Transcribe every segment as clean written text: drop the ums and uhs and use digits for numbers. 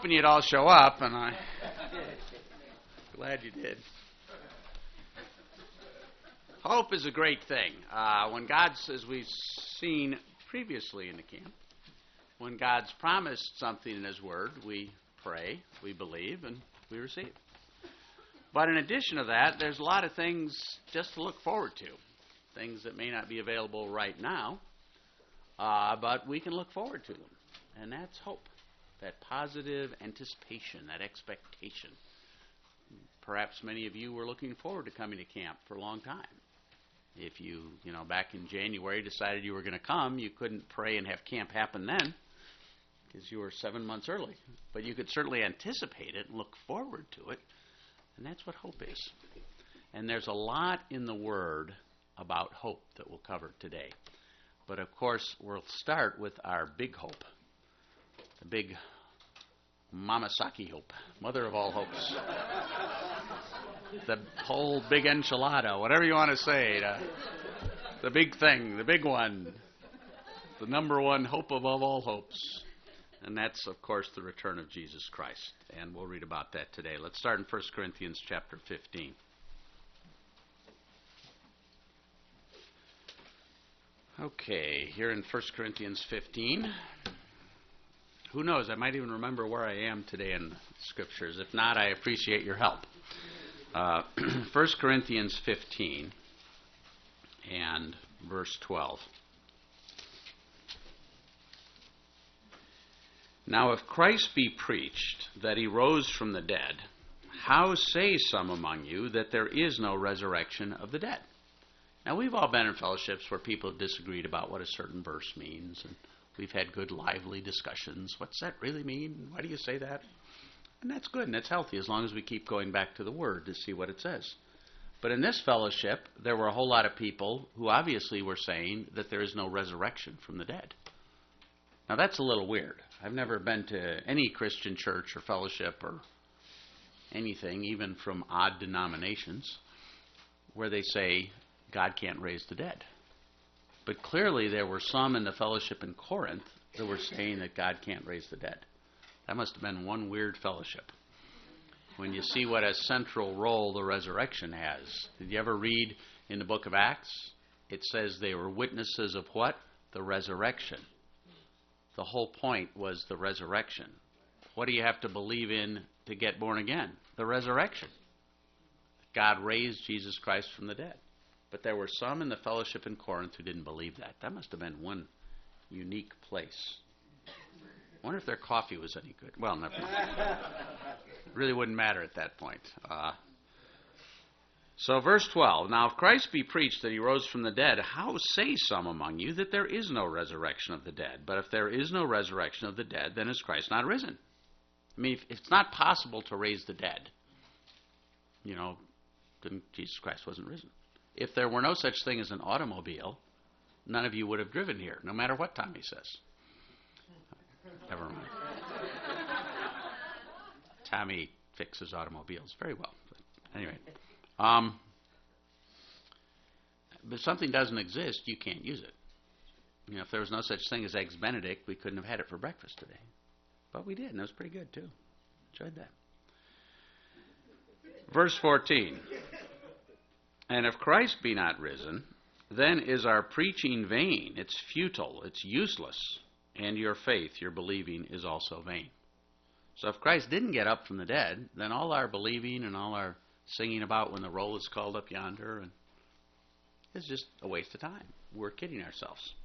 hoping you'd all show up, and I'm glad you did. Hope is a great thing. When God's, as we've seen previously in the camp, when God's promised something in His Word, we pray, we believe, and we receive. But in addition to that, there's a lot of things just to look forward to. Things that may not be available right now, but we can look forward to them. And that's hope, that positive anticipation, that expectation. Perhaps many of you were looking forward to coming to camp for a long time. If you back in January decided you were going to come, you couldn't pray and have camp happen then because you were 7 months early. But you could certainly anticipate it and look forward to it. And that's what hope is. And there's a lot in the Word about hope that we'll cover today. But of course, we'll start with our big hope. The big Mama Saki hope, mother of all hopes. The whole big enchilada, whatever you want to say. The big thing, the big one. The number one hope above all hopes. And that's, of course, the return of Jesus Christ. And we'll read about that today. Let's start in 1 Corinthians chapter 15. Okay, here in 1 Corinthians 15. Who knows, I might even remember where I am today in the Scriptures. If not, I appreciate your help. 1 Corinthians 15 and verse 12. Now if Christ be preached that he rose from the dead, how say some among you that there is no resurrection of the dead? Now we've all been in fellowships where people have disagreed about what a certain verse means, and we've had good lively discussions. What's that really mean? Why do you say that? And that's good and that's healthy as long as we keep going back to the Word to see what it says. But in this fellowship, there were a whole lot of people who obviously were saying that there is no resurrection from the dead. Now that's a little weird. I've never been to any Christian church or fellowship or anything, even from odd denominations, where they say God can't raise the dead. But clearly there were some in the fellowship in Corinth that were saying that God can't raise the dead. That must have been one weird fellowship. When you see what a central role the resurrection has. Did you ever read in the book of Acts? It says they were witnesses of what? The resurrection. The whole point was the resurrection. What do you have to believe in to get born again? The resurrection. God raised Jesus Christ from the dead. But there were some in the fellowship in Corinth who didn't believe that. That must have been one unique place. I wonder if their coffee was any good. Well, never mind. It really wouldn't matter at that point. So verse 12, now if Christ be preached that he rose from the dead, how say some among you that there is no resurrection of the dead? But if there is no resurrection of the dead, then is Christ not risen? I mean, if it's not possible to raise the dead, then Jesus Christ wasn't risen. If there were no such thing as an automobile, none of you would have driven here, no matter what Tommy says. Never mind. Tommy fixes automobiles very well. But anyway. But if something doesn't exist, you can't use it. If there was no such thing as Eggs Benedict, we couldn't have had it for breakfast today. But we did, and it was pretty good, too. Enjoyed that. Verse 14. And if Christ be not risen, then is our preaching vain. It's futile. It's useless. And your faith, your believing, is also vain. So if Christ didn't get up from the dead, then all our believing and all our singing about when the roll is called up yonder, and it's just a waste of time. We're kidding ourselves.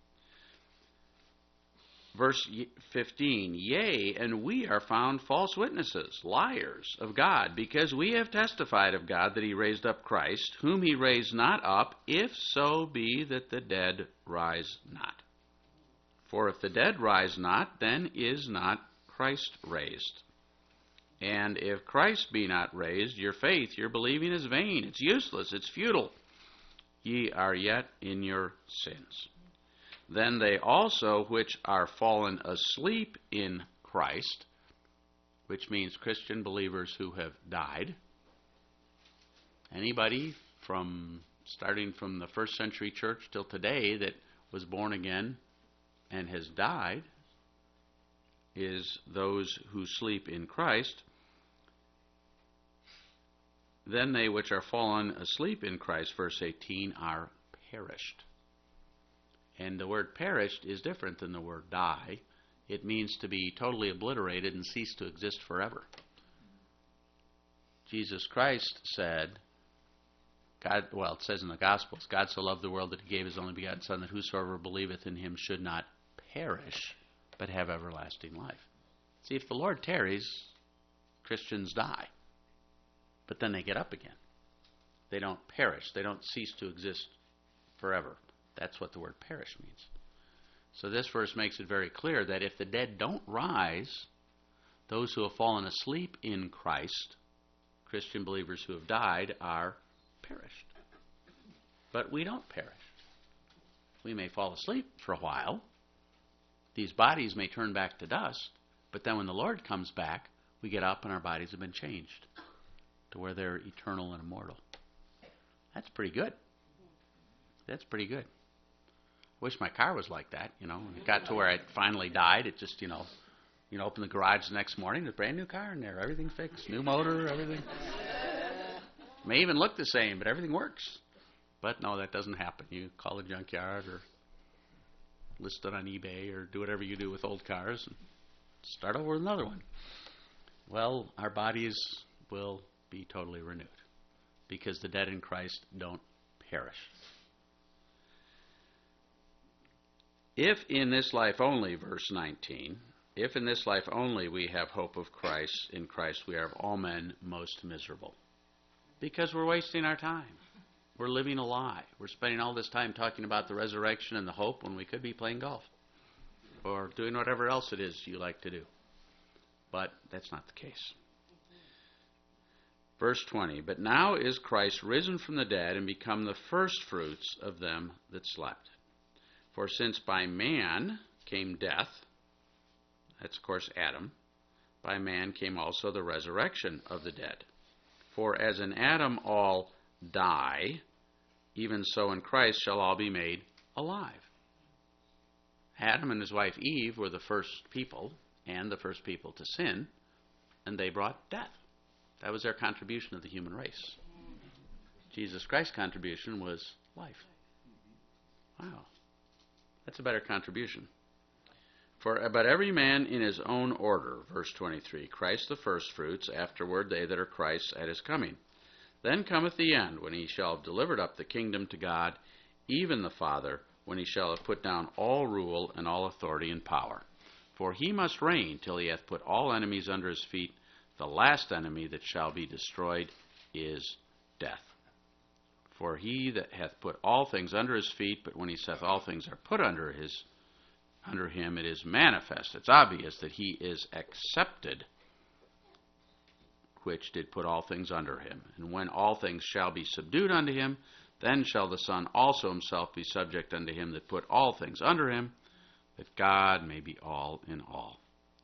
Verse 15, yea, and we are found false witnesses, liars of God, because we have testified of God that he raised up Christ, whom he raised not up, if so be that the dead rise not. For if the dead rise not, then is not Christ raised. And if Christ be not raised, your faith, your believing is vain. It's useless. It's futile. Ye are yet in your sins. Then they also which are fallen asleep in Christ, which means Christian believers who have died. Anybody starting from the first century church till today that was born again and has died, is those who sleep in Christ. Then they which are fallen asleep in Christ, verse 18, are perished. And the word perished is different than the word die. It means to be totally obliterated and cease to exist forever. Jesus Christ said, it says in the Gospels, God so loved the world that he gave his only begotten Son, that whosoever believeth in him should not perish, but have everlasting life. See, if the Lord tarries, Christians die. But then they get up again. They don't perish. They don't cease to exist forever. That's what the word perish means. So this verse makes it very clear that if the dead don't rise, those who have fallen asleep in Christ, Christian believers who have died, are perished. But we don't perish. We may fall asleep for a while. These bodies may turn back to dust, but then when the Lord comes back, we get up and our bodies have been changed to where they're eternal and immortal. That's pretty good. That's pretty good. I wish my car was like that, When it got to where it finally died, it just, open the garage the next morning, there's a brand new car in there, everything fixed, new motor, everything. May even look the same, but everything works. But no, that doesn't happen. You call a junkyard or list it on eBay or do whatever you do with old cars and start over with another one. Well, our bodies will be totally renewed because the dead in Christ don't perish. If in this life only, verse 19, if in this life only we have hope of Christ, in Christ we are of all men most miserable. Because we're wasting our time. We're living a lie. We're spending all this time talking about the resurrection and the hope when we could be playing golf or doing whatever else it is you like to do. But that's not the case. Verse 20, but now is Christ risen from the dead and become the firstfruits of them that slept. For since by man came death, that's of course Adam, by man came also the resurrection of the dead. For as in Adam all die, even so in Christ shall all be made alive. Adam and his wife Eve were the first people, and the first people to sin, and they brought death. That was their contribution of the human race. Jesus Christ's contribution was life. Wow. That's a better contribution. But every man in his own order, verse 23, Christ the firstfruits, afterward they that are Christ's at his coming. Then cometh the end, when he shall have delivered up the kingdom to God, even the Father, when he shall have put down all rule and all authority and power. For he must reign till he hath put all enemies under his feet. The last enemy that shall be destroyed is death. For he that hath put all things under his feet, but when he saith all things are put under him, it is manifest, it's obvious that he is accepted, which did put all things under him. And when all things shall be subdued unto him, then shall the Son also himself be subject unto him that put all things under him, that God may be all in all.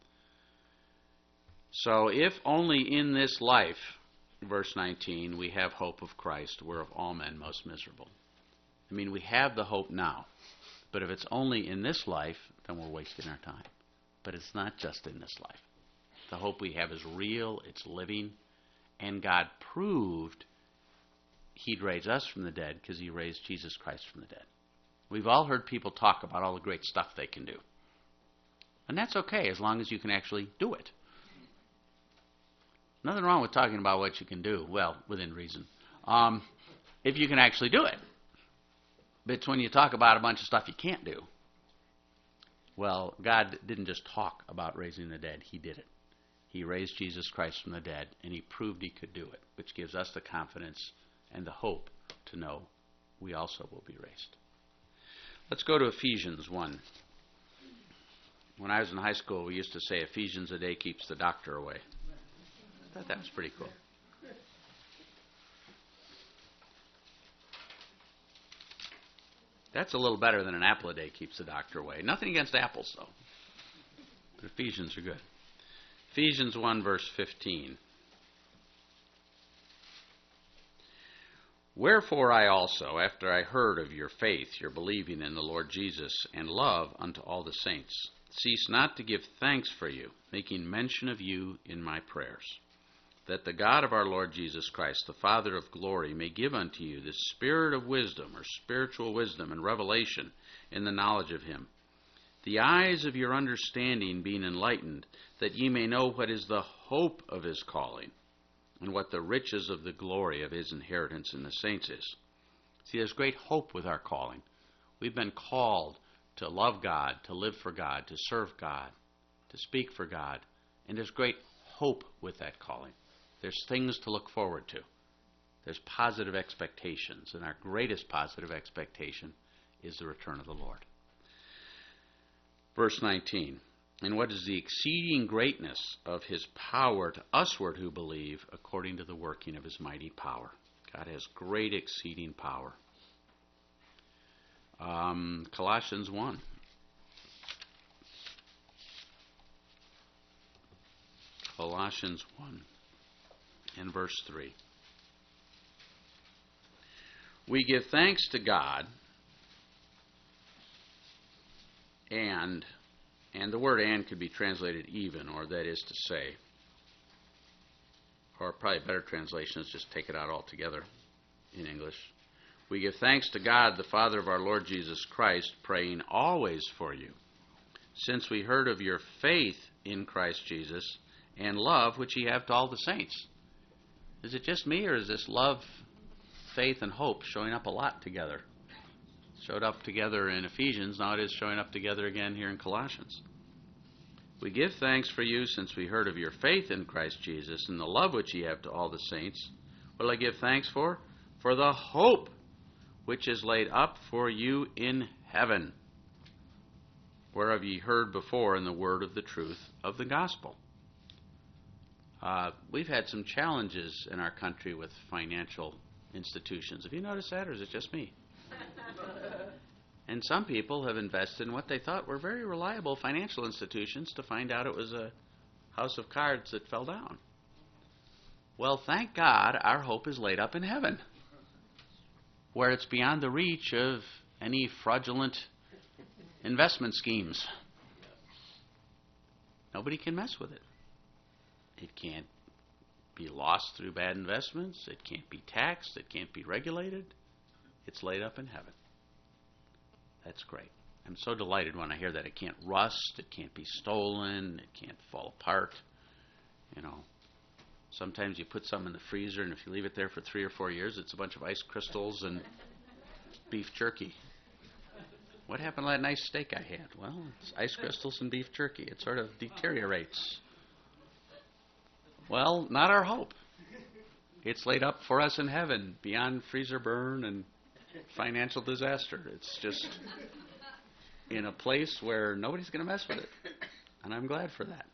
So if only in this life, verse 19, we have hope of Christ, we're of all men most miserable. I mean, we have the hope now. But if it's only in this life, then we're wasting our time. But it's not just in this life. The hope we have is real, it's living, and God proved he'd raise us from the dead because he raised Jesus Christ from the dead. We've all heard people talk about all the great stuff they can do. And that's okay as long as you can actually do it. Nothing wrong with talking about what you can do, well, within reason, if you can actually do it. But it's when you talk about a bunch of stuff you can't do. Well, God didn't just talk about raising the dead, he did it. He raised Jesus Christ from the dead, and he proved he could do it, which gives us the confidence and the hope to know we also will be raised. Let's go to Ephesians 1. When I was in high school, we used to say Ephesians a day keeps the doctor away. I thought that was pretty cool. That's a little better than an apple a day keeps the doctor away. Nothing against apples, though. But Ephesians are good. Ephesians 1, verse 15. Wherefore I also, after I heard of your faith, your believing in the Lord Jesus, and love unto all the saints, cease not to give thanks for you, making mention of you in my prayers, that the God of our Lord Jesus Christ, the Father of glory, may give unto you the spirit of wisdom, or spiritual wisdom, and revelation in the knowledge of him, the eyes of your understanding being enlightened, that ye may know what is the hope of his calling, and what the riches of the glory of his inheritance in the saints is. See, there's great hope with our calling. We've been called to love God, to live for God, to serve God, to speak for God, and there's great hope with that calling. There's things to look forward to. There's positive expectations, and our greatest positive expectation is the return of the Lord. Verse 19, and what is the exceeding greatness of his power to usward who believe, according to the working of his mighty power. God has great exceeding power. Colossians 1. Colossians 1 and verse 3. We give thanks to God, and the word and could be translated even, or that is to say, or probably a better translation is just take it out altogether in English. We give thanks to God, the Father of our Lord Jesus Christ, praying always for you, since we heard of your faith in Christ Jesus and love which ye have to all the saints. Is it just me, or is this love, faith, and hope showing up a lot together? Showed up together in Ephesians, now it is showing up together again here in Colossians. We give thanks for you, since we heard of your faith in Christ Jesus and the love which ye have to all the saints. What will I give thanks for? For the hope which is laid up for you in heaven, whereof ye heard before in the word of the truth of the gospel. We've had some challenges in our country with financial institutions. Have you noticed that, or is it just me? And some people have invested in what they thought were very reliable financial institutions to find out it was a house of cards that fell down. Well, thank God our hope is laid up in heaven, where it's beyond the reach of any fraudulent investment schemes. Nobody can mess with it. It can't be lost through bad investments. It can't be taxed. It can't be regulated. It's laid up in heaven. That's great. I'm so delighted when I hear that. It can't rust. It can't be stolen. It can't fall apart. You know, sometimes you put some in the freezer, and if you leave it there for 3 or 4 years, it's a bunch of ice crystals and beef jerky. What happened to that nice steak I had? Well, it's ice crystals and beef jerky. It sort of deteriorates. Well, not our hope. It's laid up for us in heaven, beyond freezer burn and financial disaster. It's just in a place where nobody's going to mess with it. And I'm glad for that.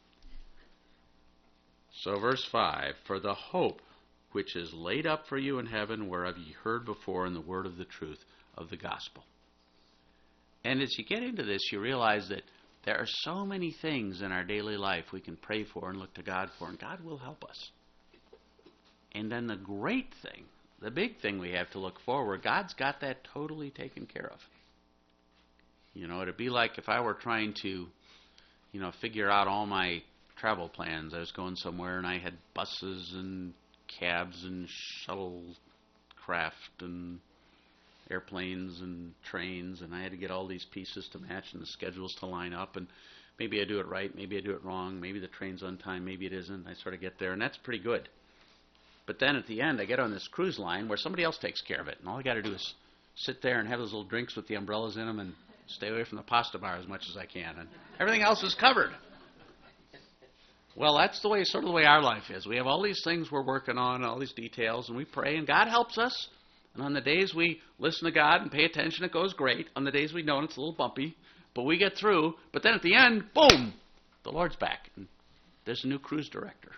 So verse 5, for the hope which is laid up for you in heaven, whereof ye heard before in the word of the truth of the gospel. And as you get into this, you realize that there are so many things in our daily life we can pray for and look to God for, and God will help us. And then the great thing, the big thing we have to look forward, God's got that totally taken care of. You know, it'd be like if I were trying to, figure out all my travel plans. I was going somewhere and I had buses and cabs and shuttlecraft and airplanes and trains, and I had to get all these pieces to match and the schedules to line up, and maybe I do it right, maybe I do it wrong, maybe the train's on time, maybe it isn't. I sort of get there, and that's pretty good. But then at the end, I get on this cruise line where somebody else takes care of it, and all I got to do is sit there and have those little drinks with the umbrellas in them and stay away from the pasta bar as much as I can, and everything else is covered. Well, that's sort of the way our life is. We have all these things we're working on, all these details, and we pray, and God helps us. And on the days we listen to God and pay attention, it goes great. On the days we don't, it's a little bumpy, but we get through. But then at the end, boom, the Lord's back. And there's a new cruise director.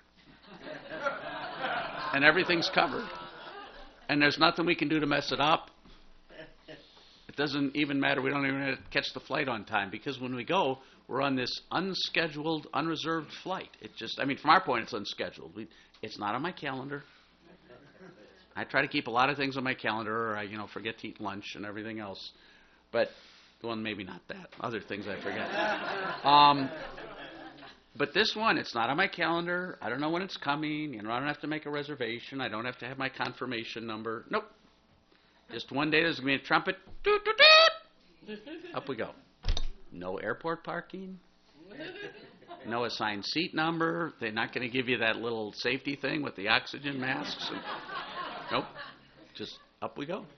And everything's covered. And there's nothing we can do to mess it up. It doesn't even matter. We don't even have to catch the flight on time, because when we go, we're on this unscheduled, unreserved flight. From our point, it's unscheduled. It's not on my calendar. I try to keep a lot of things on my calendar, or I, forget to eat lunch and everything else. But, well, maybe not that. Other things I forget. But this one, it's not on my calendar. I don't know when it's coming. I don't have to make a reservation. I don't have to have my confirmation number. Nope. Just one day there's going to be a trumpet. Doot, doot, doot. Up we go. No airport parking. No assigned seat number. They're not going to give you that little safety thing with the oxygen masks. Nope. Just up we go.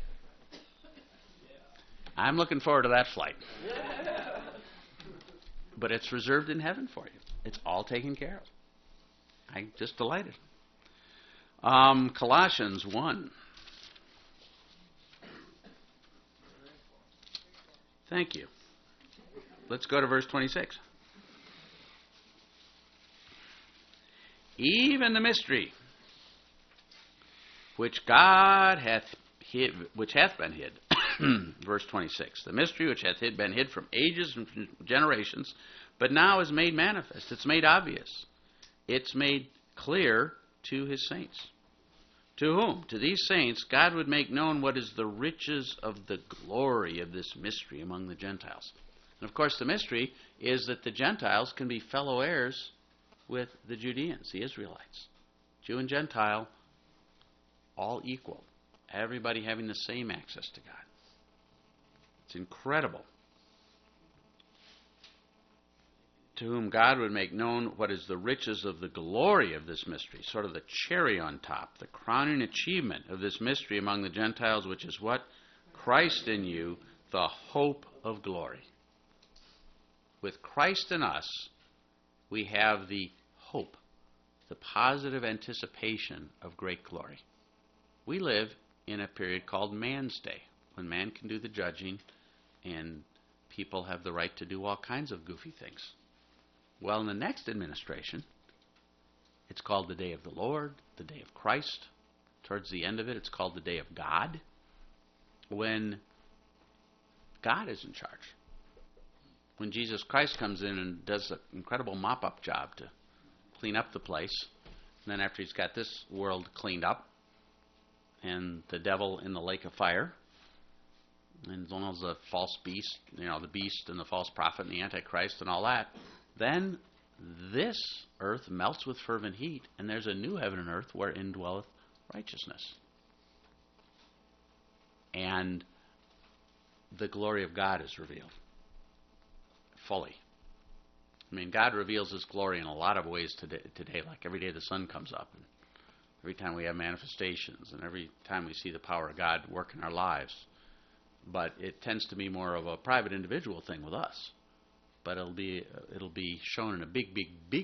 I'm looking forward to that flight. But it's reserved in heaven for you. It's all taken care of. I'm just delighted. Colossians 1. Thank you. Let's go to verse 26. Even the mystery which God hath hid, which hath been hid. Verse 26. The mystery which hath been hid from ages and from generations, but now is made manifest. It's made obvious. It's made clear to his saints. To whom? To these saints, God would make known what is the riches of the glory of this mystery among the Gentiles. And of course, the mystery is that the Gentiles can be fellow heirs with the Judeans, the Israelites. Jew and Gentile, all equal. Everybody having the same access to God. It's incredible. To whom God would make known what is the riches of the glory of this mystery, sort of the cherry on top, the crowning achievement of this mystery among the Gentiles, which is what? Christ in you, the hope of glory. With Christ in us, we have the hope, the positive anticipation of great glory. We live in a period called man's day, when man can do the judging and people have the right to do all kinds of goofy things. Well, in the next administration, it's called the day of the Lord, the day of Christ. Towards the end of it, it's called the day of God, when God is in charge. When Jesus Christ comes in and does an incredible mop-up job to clean up the place, and then after he's got this world cleaned up, and the devil in the lake of fire, and as long as the false beast, the beast and the false prophet and the Antichrist and all that, then this earth melts with fervent heat, and there's a new heaven and earth wherein dwelleth righteousness. And the glory of God is revealed fully. I mean, God reveals his glory in a lot of ways today, like every day the sun comes up, and every time we have manifestations, and every time we see the power of God work in our lives. But it tends to be more of a private individual thing with us. But it'll be shown in a big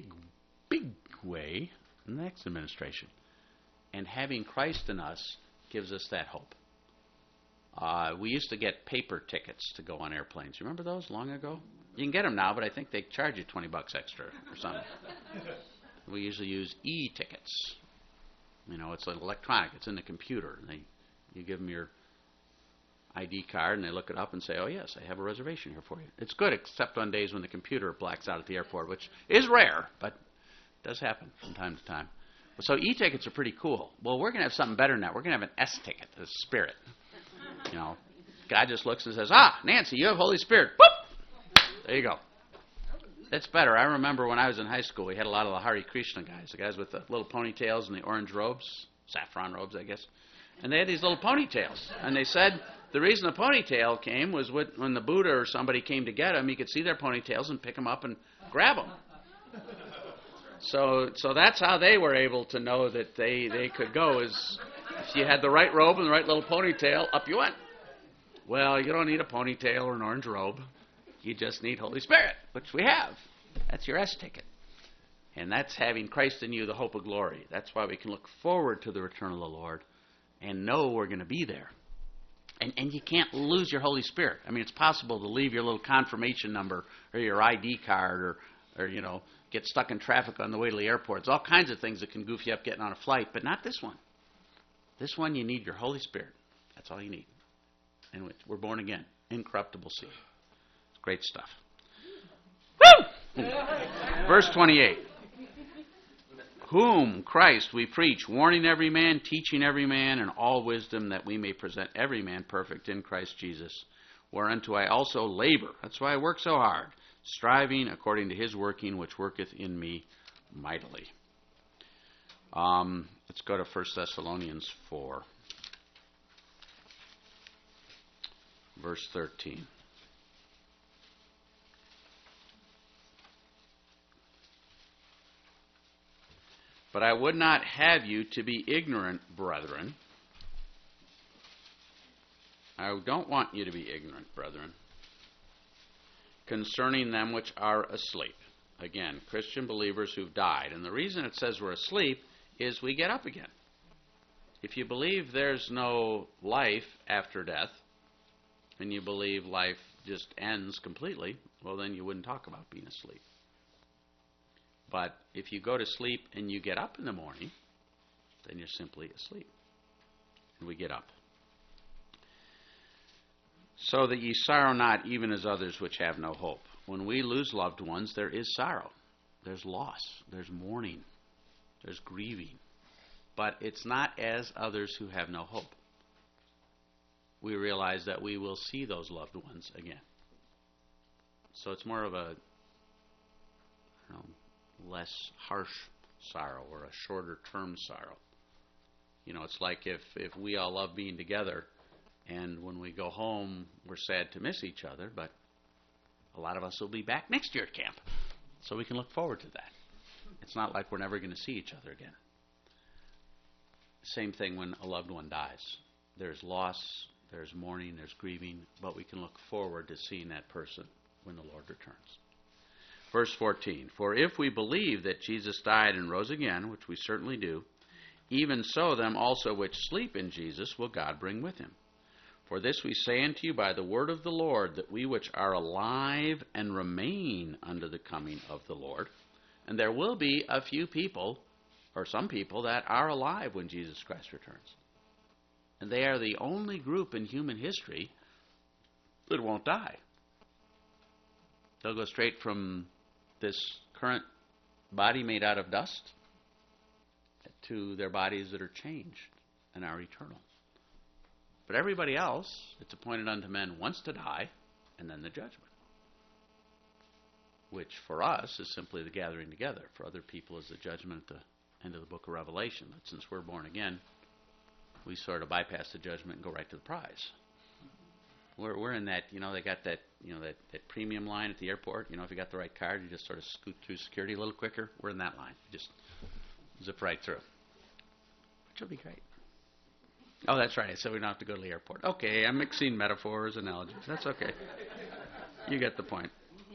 way in the next administration. And having Christ in us gives us that hope. We used to get paper tickets to go on airplanes. You remember those long ago? You can get them now, but I think they charge you $20 extra or something. We usually use e-tickets. It's like electronic. It's in the computer. You give them your ID card, and they look it up and say, oh, yes, I have a reservation here for you. It's good, except on days when the computer blacks out at the airport, which is rare, but does happen from time to time. So e-tickets are pretty cool. Well, we're going to have something better than that. We're going to have an S-ticket, the Spirit. God just looks and says, Nancy, you have Holy Spirit. Whoop! There you go. That's better. I remember when I was in high school, we had a lot of the Hare Krishna guys, the guys with the little ponytails and the orange robes, saffron robes, I guess. And they had these little ponytails. And they said the reason the ponytail came was when the Buddha or somebody came to get them, you could see their ponytails and pick them up and grab them. So that's how they were able to know that they could go, is if you had the right robe and the right little ponytail, up you went. Well, you don't need a ponytail or an orange robe. You just need Holy Spirit, which we have. That's your S ticket. And that's having Christ in you, the hope of glory. That's why we can look forward to the return of the Lord and know we're going to be there. And you can't lose your Holy Spirit. I mean, it's possible to leave your little confirmation number or your ID card or get stuck in traffic on the way to the airport. There's all kinds of things that can goof you up getting on a flight, but not this one. This one, you need your Holy Spirit. That's all you need. And we're born again. Incorruptible seed. It's great stuff. Woo! Verse 28. whom Christ we preach, warning every man, teaching every man in all wisdom, that we may present every man perfect in Christ Jesus, whereunto I also labor. That's why I work so hard, striving according to his working, which worketh in me mightily. Let's go to 1 Thessalonians 4, verse 13. But I would not have you to be ignorant, brethren. I don't want you to be ignorant, brethren, concerning them which are asleep. Again, Christian believers who've died. And the reason it says we're asleep is we get up again. If you believe there's no life after death, and you believe life just ends completely, well, then you wouldn't talk about being asleep. But if you go to sleep and you get up in the morning, then you're simply asleep. And we get up. So that ye sorrow not, even as others which have no hope. When we lose loved ones, there is sorrow. There's loss. There's mourning. There's grieving. But it's not as others who have no hope. We realize that we will see those loved ones again. So it's more of a less harsh sorrow, or a shorter term sorrow. It's like if we all love being together, and when we go home, we're sad to miss each other, but a lot of us will be back next year at camp, so we can look forward to that. It's not like we're never going to see each other again. Same thing when a loved one dies. There's loss, there's mourning, there's grieving, but we can look forward to seeing that person when the Lord returns. Verse 14, for if we believe that Jesus died and rose again, which we certainly do, even so them also which sleep in Jesus will God bring with him. For this we say unto you by the word of the Lord, that we which are alive and remain unto the coming of the Lord. And there will be a few people, or some people, that are alive when Jesus Christ returns. And they are the only group in human history that won't die. They'll go straight from this current body made out of dust to their bodies that are changed and are eternal. But everybody else, it's appointed unto men once to die, and then the judgment. Which for us is simply the gathering together. For other people is the judgment at the end of the book of Revelation. But since we're born again, we sort of bypass the judgment and go right to the prize. We're in that, they got that, that premium line at the airport. If you got the right card, you just sort of scoot through security a little quicker. We're in that line. You just zip right through. Which will be great. Oh, that's right. I said we don't have to go to the airport. Okay, I'm mixing metaphors, analogies. That's okay. You get the point.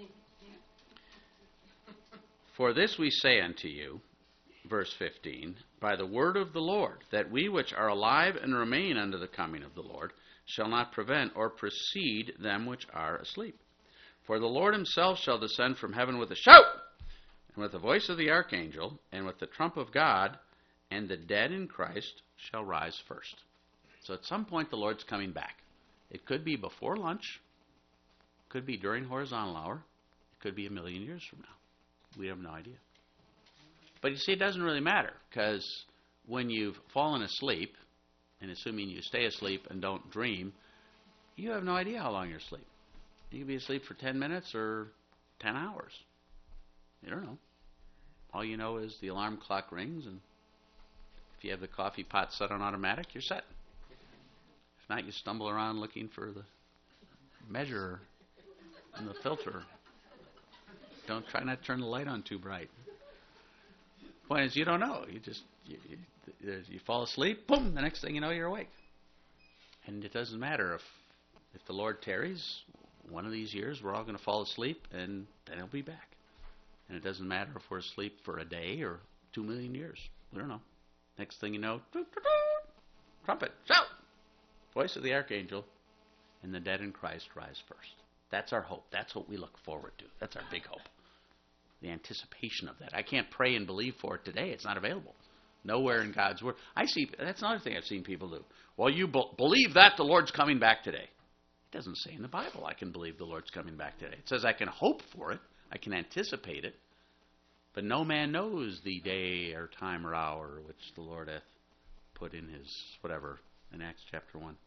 For this we say unto you, verse 15, by the word of the Lord, that we which are alive and remain unto the coming of the Lord shall not prevent or precede them which are asleep. For the Lord himself shall descend from heaven with a shout, and with the voice of the archangel, and with the trump of God, and the dead in Christ shall rise first. So at some point the Lord's coming back. It could be before lunch, could be during horizontal hour, it could be 1,000,000 years from now. We have no idea. But you see, it doesn't really matter, because when you've fallen asleep, and assuming you stay asleep and don't dream, you have no idea how long you're asleep. You could be asleep for 10 minutes or 10 hours. You don't know. All you know is the alarm clock rings, and if you have the coffee pot set on automatic, you're set. If not, you stumble around looking for the measure and the filter. Try not to turn the light on too bright. Point is, you don't know. You fall asleep, boom, the next thing you know, you're awake. And it doesn't matter if the Lord tarries, one of these years we're all going to fall asleep, and then he'll be back. And it doesn't matter if we're asleep for a day or 2,000,000 years. We don't know. Next thing you know, trumpet, shout, voice of the archangel, and the dead in Christ rise first. That's our hope. That's what we look forward to. That's our big hope. The anticipation of that. I can't pray and believe for it today. It's not available. Nowhere in God's Word. That's another thing I've seen people do. Well, you believe that the Lord's coming back today. It doesn't say in the Bible I can believe the Lord's coming back today. It says I can hope for it. I can anticipate it. But no man knows the day or time or hour which the Lord hath put in his whatever in Acts chapter 1.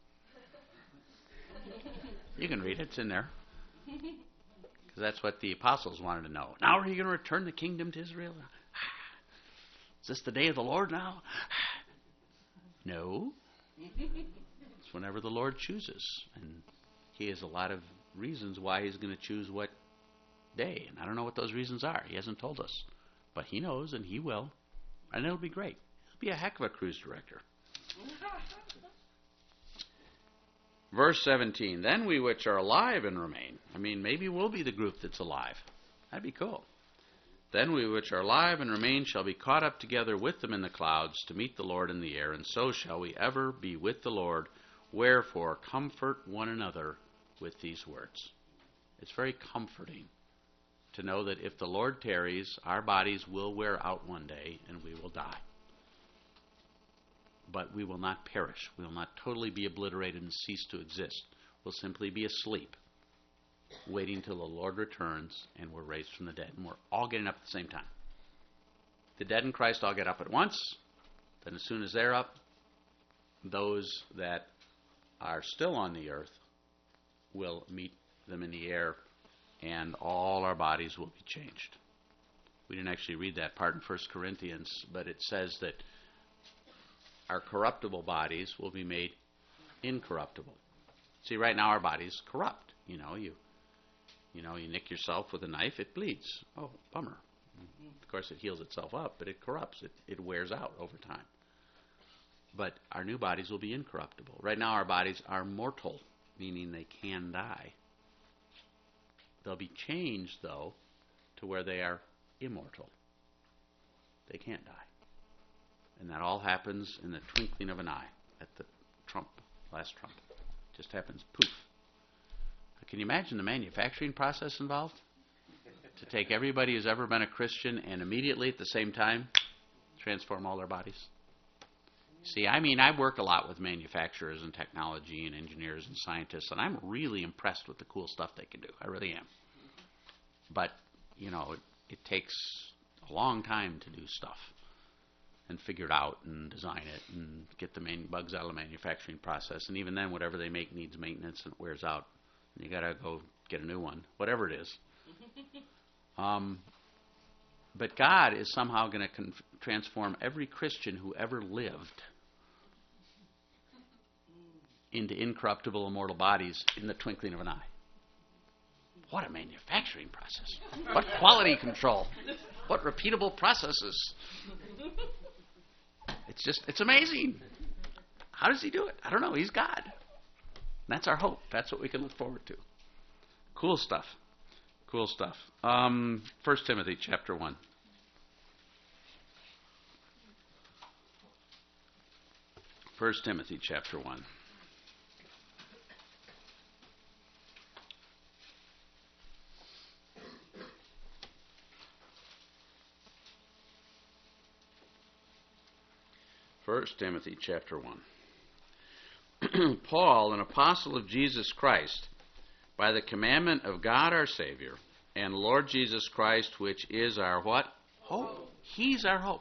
You can read it. It's in there. Because that's what the apostles wanted to know. Now are you going to return the kingdom to Israel? Is this the day of the Lord now? No. It's whenever the Lord chooses. And he has a lot of reasons why he's going to choose what day. And I don't know what those reasons are. He hasn't told us. But he knows, and he will. And it'll be great. He'll be a heck of a cruise director. Verse 17, then we which are alive and remain. I mean, maybe we'll be the group that's alive. That'd be cool. Then we which are alive and remain shall be caught up together with them in the clouds to meet the Lord in the air, and so shall we ever be with the Lord. Wherefore, comfort one another with these words. It's very comforting to know that if the Lord tarries, our bodies will wear out one day and we will die. But we will not perish. We will not totally be obliterated and cease to exist. We'll simply be asleep, waiting till the Lord returns and we're raised from the dead. And we're all getting up at the same time. The dead in Christ all get up at once. Then as soon as they're up, those that are still on the earth will meet them in the air, and all our bodies will be changed. We didn't actually read that part in 1 Corinthians, but it says that our corruptible bodies will be made incorruptible. See, right now our body's corrupt. You nick yourself with a knife, it bleeds. Oh, bummer. Of course, it heals itself up, but it corrupts. It wears out over time. But our new bodies will be incorruptible. Right now our bodies are mortal, meaning they can die. They'll be changed, though, to where they are immortal. They can't die. And that all happens in the twinkling of an eye at the last trump. Just happens, poof. Can you imagine the manufacturing process involved? To take everybody who's ever been a Christian and immediately at the same time transform all their bodies? See, I work a lot with manufacturers and technology and engineers and scientists, and I'm really impressed with the cool stuff they can do. I really am. But, it takes a long time to do stuff and figure it out and design it and get the bugs out of the manufacturing process. And even then, whatever they make needs maintenance and it wears out. And you got to go get a new one, whatever it is. But God is somehow going to transform every Christian who ever lived into incorruptible, immortal bodies in the twinkling of an eye. What a manufacturing process. What quality control. What repeatable processes. It's amazing. How does he do it? I don't know. He's God. That's our hope. That's what we can look forward to. Cool stuff. Cool stuff. 1 Timothy chapter 1. First Timothy chapter 1. First Timothy chapter 1. Paul, an apostle of Jesus Christ, by the commandment of God our Savior, and Lord Jesus Christ, which is our what? Hope. He's our hope.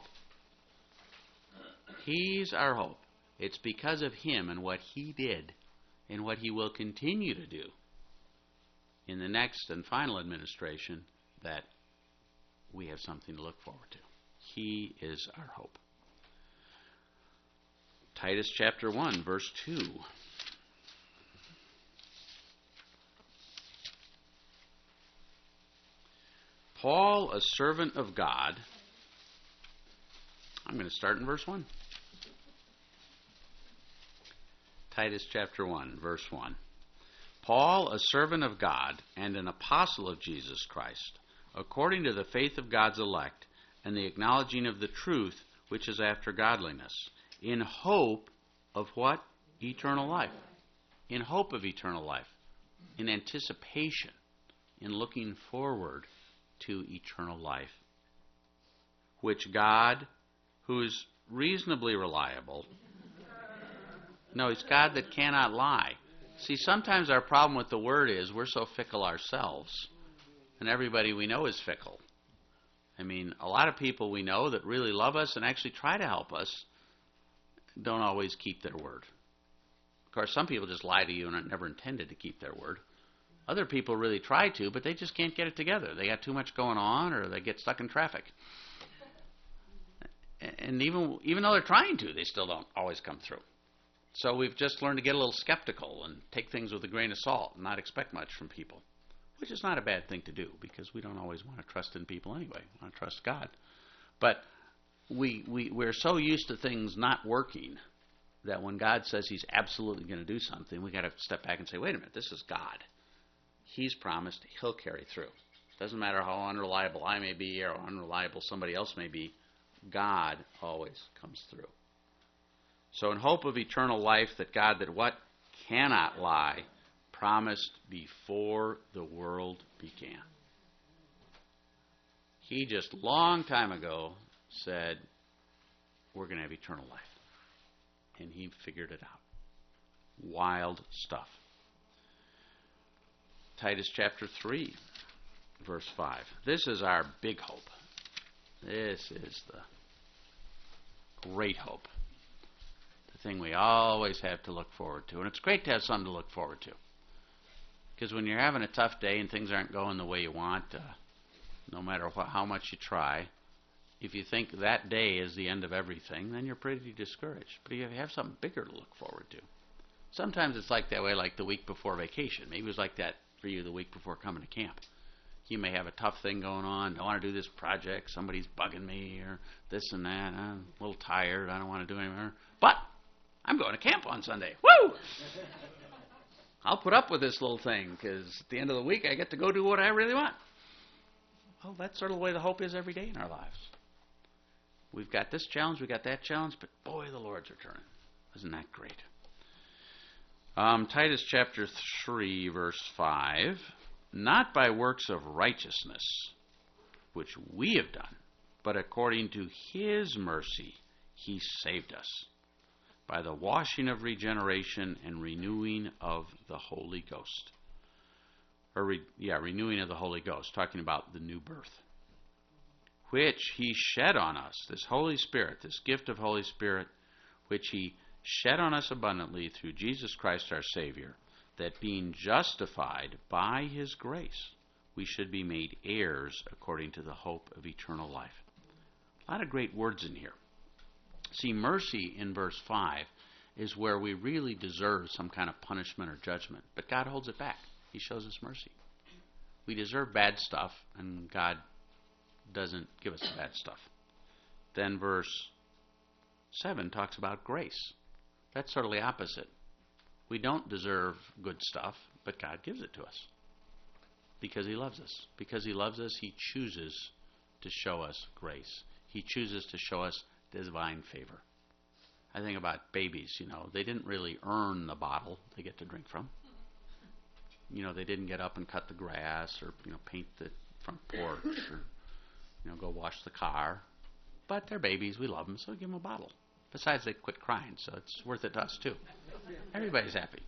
He's our hope. It's because of him and what he did and what he will continue to do in the next and final administration that we have something to look forward to. He is our hope. Titus chapter 1, verse 2. Paul, a servant of God. I'm going to start in verse 1. Titus chapter 1, verse 1. Paul, a servant of God and an apostle of Jesus Christ, according to the faith of God's elect and the acknowledging of the truth which is after godliness, in hope of what? Eternal life. In hope of eternal life. In anticipation. In looking forward to eternal life. Which God, who is reasonably reliable. No, it's God that cannot lie. See, sometimes our problem with the word is we're so fickle ourselves. And everybody we know is fickle. I mean, a lot of people we know that really love us and actually try to help us don't always keep their word. Of course, some people just lie to you and are never intended to keep their word. Other people really try to, but they just can't get it together. They got too much going on, or they get stuck in traffic. And even though they're trying to, they still don't always come through. So we've just learned to get a little skeptical and take things with a grain of salt and not expect much from people, which is not a bad thing to do because we don't always want to trust in people anyway. We want to trust God. But we're so used to things not working that when God says he's absolutely going to do something, we got to step back and say, wait a minute, this is God. He's promised he'll carry through. Doesn't matter how unreliable I may be or how unreliable somebody else may be, God always comes through. So in hope of eternal life, that God that what? Cannot lie, promised before the world began. He just long time ago said, we're going to have eternal life. And he figured it out. Wild stuff. Titus chapter 3, verse 5. This is our big hope. This is the great hope. The thing we always have to look forward to. And it's great to have something to look forward to. Because when you're having a tough day and things aren't going the way you want, no matter how much you try, if you think that day is the end of everything, then you're pretty discouraged. But you have something bigger to look forward to. Sometimes it's like that way, like the week before vacation. Maybe it was like that for you the week before coming to camp. You may have a tough thing going on. I want to do this project. Somebody's bugging me or this and that. I'm a little tired. I don't want to do anymore. But I'm going to camp on Sunday. Woo! I'll put up with this little thing because at the end of the week I get to go do what I really want. Well, that's sort of the way the hope is every day in our lives. We've got this challenge, we've got that challenge, but boy, the Lord's returning. Isn't that great? Titus chapter 3, verse 5. Not by works of righteousness, which we have done, but according to his mercy, he saved us by the washing of regeneration and renewing of the Holy Ghost. Renewing of the Holy Ghost, talking about the new birth, which he shed on us, this Holy Spirit, this gift of Holy Spirit, which he shed on us abundantly through Jesus Christ our Savior, that being justified by his grace, we should be made heirs according to the hope of eternal life. A lot of great words in here. See, mercy in verse 5 is where we really deserve some kind of punishment or judgment, but God holds it back. He shows us mercy. We deserve bad stuff, and God doesn't give us the bad stuff. Then verse 7 talks about grace. That's sort of the opposite. We don't deserve good stuff, but God gives it to us because he loves us. Because he loves us, he chooses to show us grace. He chooses to show us divine favor. I think about babies, they didn't really earn the bottle they get to drink from. They didn't get up and cut the grass or, paint the front porch or, go wash the car. But they're babies. We love them, so we give them a bottle. Besides, they quit crying, so it's worth it to us, too. Everybody's happy.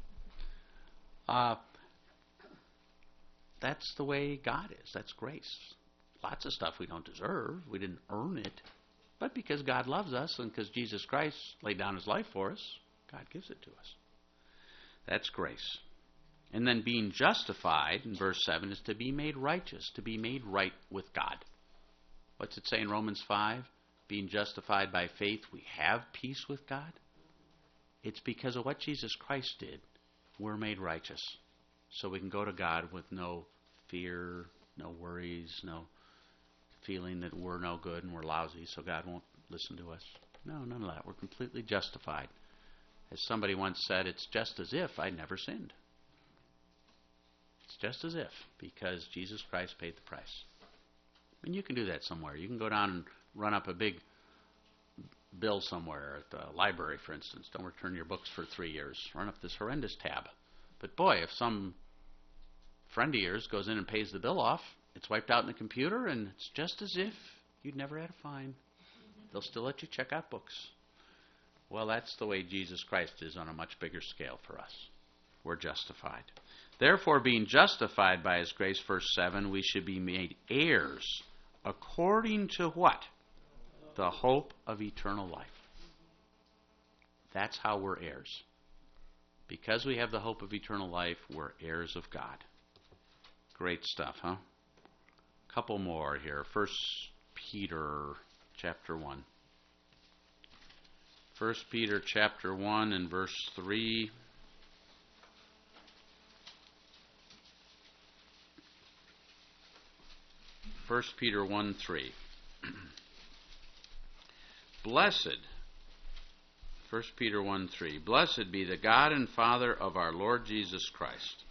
That's the way God is. That's grace. Lots of stuff we don't deserve. We didn't earn it. But because God loves us and because Jesus Christ laid down his life for us, God gives it to us. That's grace. And then being justified, in verse 7, is to be made righteous, to be made right with God. What's it say in Romans 5? Being justified by faith, we have peace with God. It's because of what Jesus Christ did, we're made righteous. So we can go to God with no fear, no worries, no feeling that we're no good and we're lousy, so God won't listen to us. No, none of that. We're completely justified. As somebody once said, it's just as if I'd never sinned. It's just as if, because Jesus Christ paid the price. And you can do that somewhere. You can go down and run up a big bill somewhere at the library, for instance. Don't return your books for 3 years. Run up this horrendous tab. But boy, if some friend of yours goes in and pays the bill off, it's wiped out in the computer, and it's just as if you'd never had a fine. They'll still let you check out books. Well, that's the way Jesus Christ is on a much bigger scale for us. We're justified. Therefore, being justified by his grace, verse 7, we should be made heirs according to what? The hope of eternal life. That's how we're heirs. Because we have the hope of eternal life, we're heirs of God. Great stuff, huh? Couple more here. 1 Peter chapter 1. 1 Peter chapter 1 and verse 3. First Peter 1:3. Blessed, 1 Peter 1:3. Blessed be the God and Father of our Lord Jesus Christ.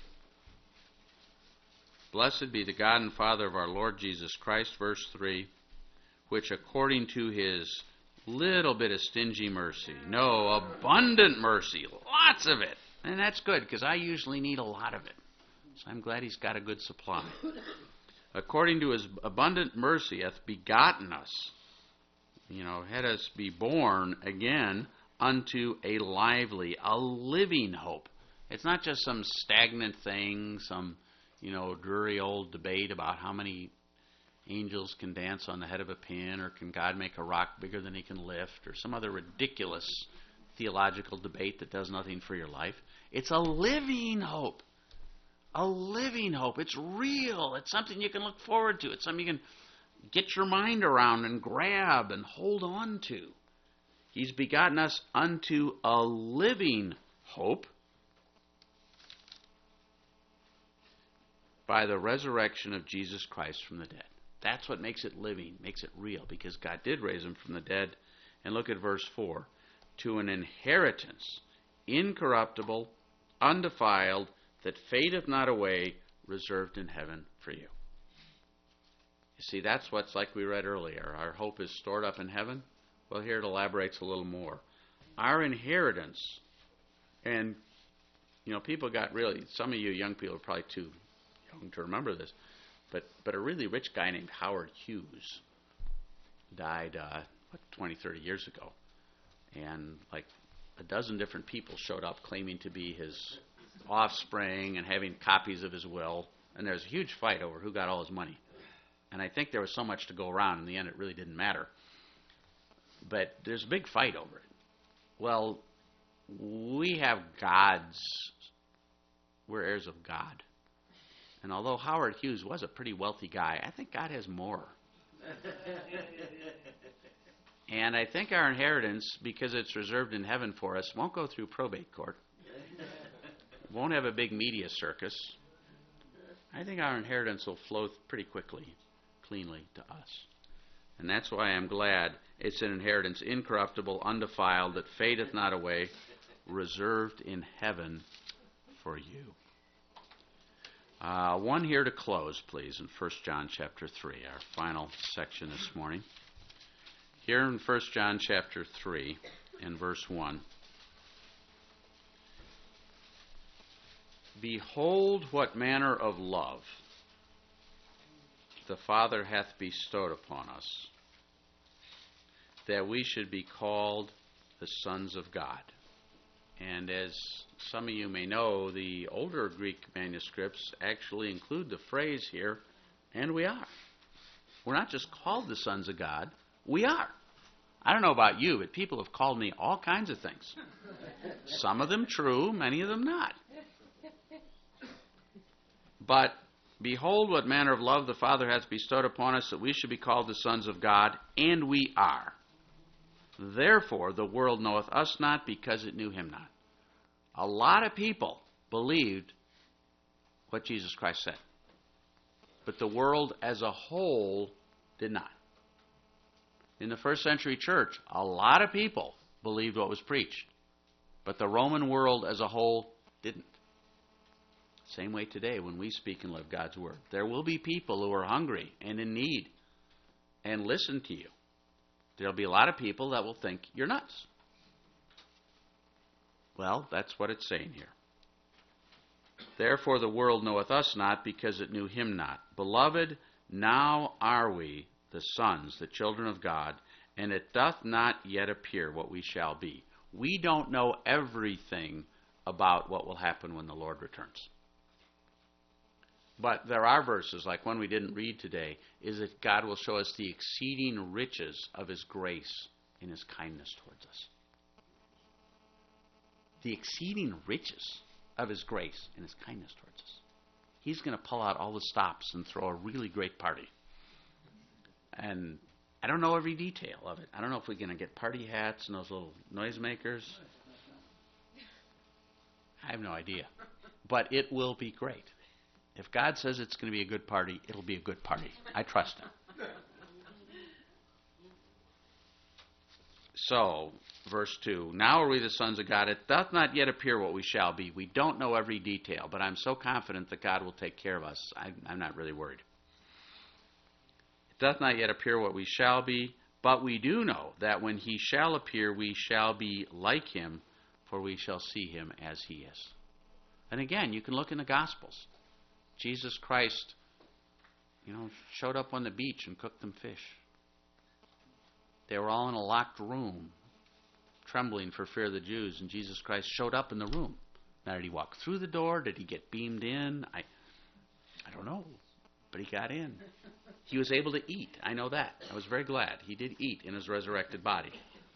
Blessed be the God and Father of our Lord Jesus Christ, verse 3, which according to his little bit of stingy mercy, no, abundant mercy, lots of it. And that's good, because I usually need a lot of it. So I'm glad he's got a good supply. According to his abundant mercy hath begotten us, had us be born again unto a lively, a living hope. It's not just some stagnant thing, some, dreary old debate about how many angels can dance on the head of a pin, or can God make a rock bigger than he can lift, or some other ridiculous theological debate that does nothing for your life. It's a living hope. A living hope. It's real. It's something you can look forward to. It's something you can get your mind around and grab and hold on to. He's begotten us unto a living hope by the resurrection of Jesus Christ from the dead. That's what makes it living, makes it real, because God did raise him from the dead. And look at verse 4. To an inheritance incorruptible, undefiled, that fadeth not away, reserved in heaven for you. You see, that's what's like we read earlier. Our hope is stored up in heaven. Well, here it elaborates a little more. Our inheritance, and, people got really, some of you young people are probably too young to remember this, but a really rich guy named Howard Hughes died, 20, 30 years ago. And like a dozen different people showed up claiming to be his offspring and having copies of his will. And there was a huge fight over who got all his money. And I think there was so much to go around, in the end it really didn't matter. But there's a big fight over it. Well, we have we're heirs of God. And although Howard Hughes was a pretty wealthy guy, I think God has more. And I think our inheritance, because it's reserved in heaven for us, won't go through probate court. Won't have a big media circus. I think our inheritance will flow pretty quickly, cleanly to us. And that's why I'm glad it's an inheritance incorruptible, undefiled, that fadeth not away, reserved in heaven for you. One here to close, please, in 1 John chapter 3, our final section this morning. Here in 1 John chapter 3, in verse 1. Behold what manner of love the Father hath bestowed upon us, that we should be called the sons of God. And as some of you may know, the older Greek manuscripts actually include the phrase here, and we are. We're not just called the sons of God, we are. I don't know about you, but people have called me all kinds of things. Some of them true, many of them not. But behold what manner of love the Father hath bestowed upon us, that we should be called the sons of God, and we are. Therefore the world knoweth us not, because it knew him not. A lot of people believed what Jesus Christ said, but the world as a whole did not. In the first century church, a lot of people believed what was preached, but the Roman world as a whole didn't. Same way today when we speak and live God's word. There will be people who are hungry and in need and listen to you. There'll be a lot of people that will think you're nuts. Well, that's what it's saying here. Therefore the world knoweth us not, because it knew him not. Beloved, now are we the sons, the children of God, and it doth not yet appear what we shall be. We don't know everything about what will happen when the Lord returns. But there are verses, like one we didn't read today, is that God will show us the exceeding riches of His grace in His kindness towards us. The exceeding riches of His grace and His kindness towards us. He's going to pull out all the stops and throw a really great party. And I don't know every detail of it. I don't know if we're going to get party hats and those little noisemakers. I have no idea. But it will be great. If God says it's going to be a good party, it'll be a good party. I trust Him. So, verse 2, now are we the sons of God. It doth not yet appear what we shall be. We don't know every detail, but I'm so confident that God will take care of us. I'm not really worried. It doth not yet appear what we shall be, but we do know that when He shall appear, we shall be like Him, for we shall see Him as He is. And again, you can look in the Gospels. Jesus Christ, showed up on the beach and cooked them fish. They were all in a locked room, trembling for fear of the Jews, and Jesus Christ showed up in the room. Now, did He walk through the door? Did He get beamed in? I don't know, but He got in. He was able to eat. I know that. I was very glad. He did eat in His resurrected body.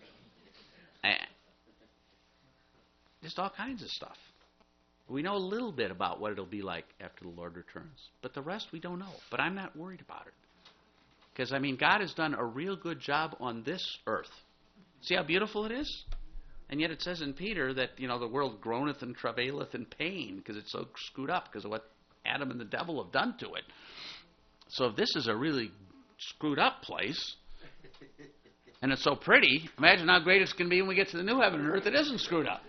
Just all kinds of stuff. We know a little bit about what it'll be like after the Lord returns. But the rest we don't know. But I'm not worried about it. Because, God has done a real good job on this earth. See how beautiful it is? And yet it says in Peter that, the world groaneth and travaileth in pain because it's so screwed up because of what Adam and the devil have done to it. So if this is a really screwed up place, and it's so pretty, imagine how great it's going to be when we get to the new heaven and earth that isn't screwed up.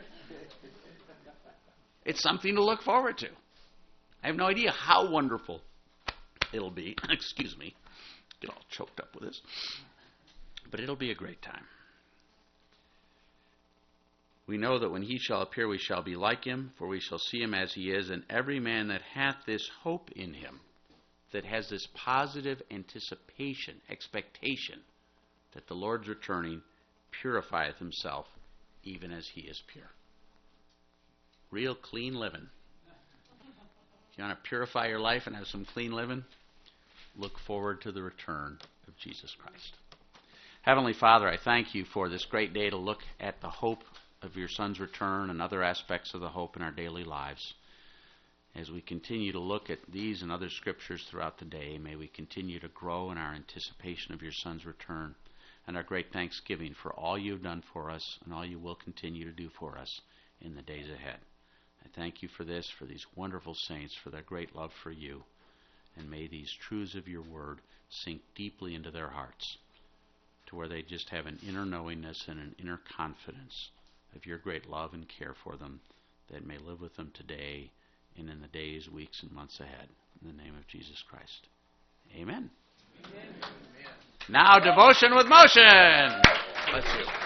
It's something to look forward to. I have no idea how wonderful it'll be. Excuse me. Get all choked up with this. But it'll be a great time. We know that when He shall appear, we shall be like Him, for we shall see Him as He is. And every man that hath this hope in Him, that has this positive anticipation, expectation, that the Lord's returning, purifieth himself, even as He is pure. Real clean living. If you want to purify your life and have some clean living, look forward to the return of Jesus Christ. Heavenly Father, I thank You for this great day to look at the hope of Your Son's return and other aspects of the hope in our daily lives. As we continue to look at these and other scriptures throughout the day, may we continue to grow in our anticipation of Your Son's return and our great thanksgiving for all You've done for us and all You will continue to do for us in the days ahead. I thank You for this, for these wonderful saints, for their great love for You. And may these truths of Your word sink deeply into their hearts to where they just have an inner knowingness and an inner confidence of Your great love and care for them that may live with them today and in the days, weeks, and months ahead. In the name of Jesus Christ. Amen. Amen. Now, devotion with motion. Let's do it.